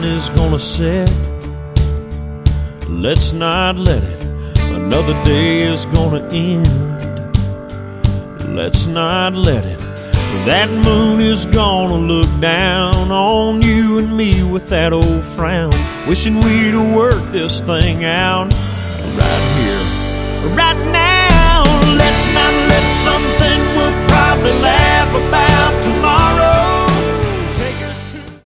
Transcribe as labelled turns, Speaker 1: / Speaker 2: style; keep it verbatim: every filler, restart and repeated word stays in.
Speaker 1: sun is gonna set. Let's not let it. Another day is gonna end. Let's not let it. That moon is gonna look down on you and me with that old frown, wishing we'd work this thing out right here, right now.